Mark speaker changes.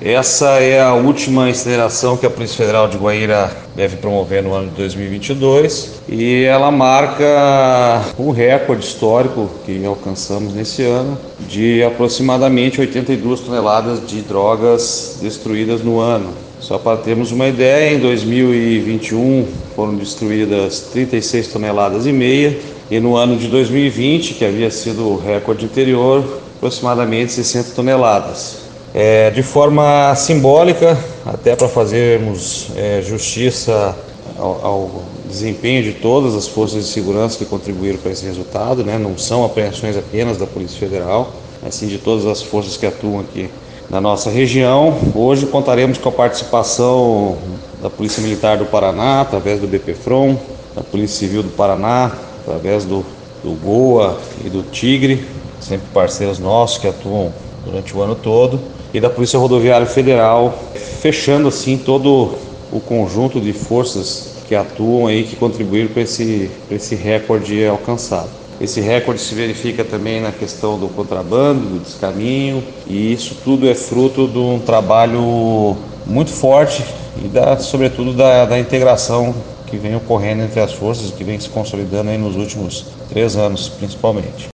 Speaker 1: Essa é a última incineração que a Polícia Federal de Guaíra deve promover no ano de 2022 e ela marca um recorde histórico que alcançamos nesse ano de aproximadamente 82 toneladas de drogas destruídas no ano. Só para termos uma ideia, em 2021 foram destruídas 36 toneladas e meia e no ano de 2020, que havia sido o recorde anterior, aproximadamente 60 toneladas. De forma simbólica, até para fazermos justiça ao desempenho de todas as forças de segurança que contribuíram para esse resultado, né? Não são apreensões apenas da Polícia Federal, mas sim de todas as forças que atuam aqui na nossa região. Hoje contaremos com a participação da Polícia Militar do Paraná, através do BPFROM, da Polícia Civil do Paraná, através do GOA e do Tigre, sempre parceiros nossos que atuam durante o ano todo, e da Polícia Rodoviária Federal, fechando assim todo o conjunto de forças que atuam aí, que contribuíram para esse recorde alcançado. Esse recorde se verifica também na questão do contrabando, do descaminho, e isso tudo é fruto de um trabalho muito forte e sobretudo da integração que vem ocorrendo entre as forças, que vem se consolidando aí nos últimos 3 anos, principalmente.